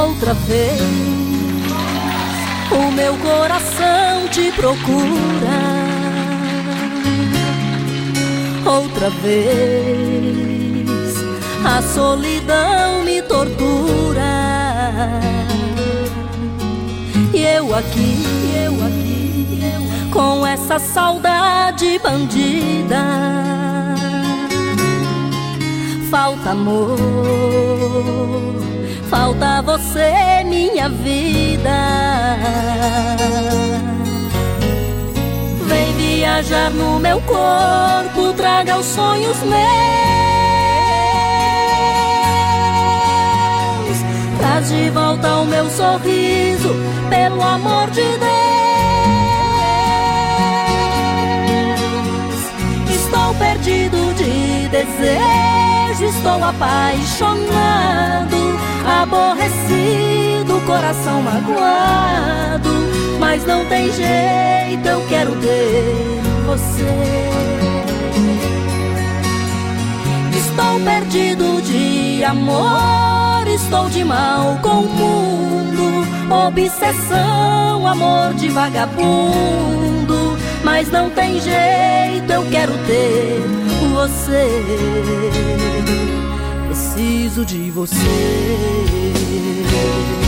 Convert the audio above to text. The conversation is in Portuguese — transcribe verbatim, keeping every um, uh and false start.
outra vez o meu coração te procura. Outra vez a solidão me tortura. E eu aqui, eu aqui, eu com essa saudade bandida. Falta amor, falta você, minha vida. Vem viajar no meu corpo, traga os sonhos meus. Traz de volta o meu sorriso, pelo amor de Deus. Estou perdido de desejo, estou apaixonado, aborrecido, coração magoado. Mas não tem jeito, eu quero ter você. Estou perdido de amor, estou de mal com o mundo. Obsessão, amor de vagabundo. Mas não tem jeito, eu quero ter você. Preciso de você.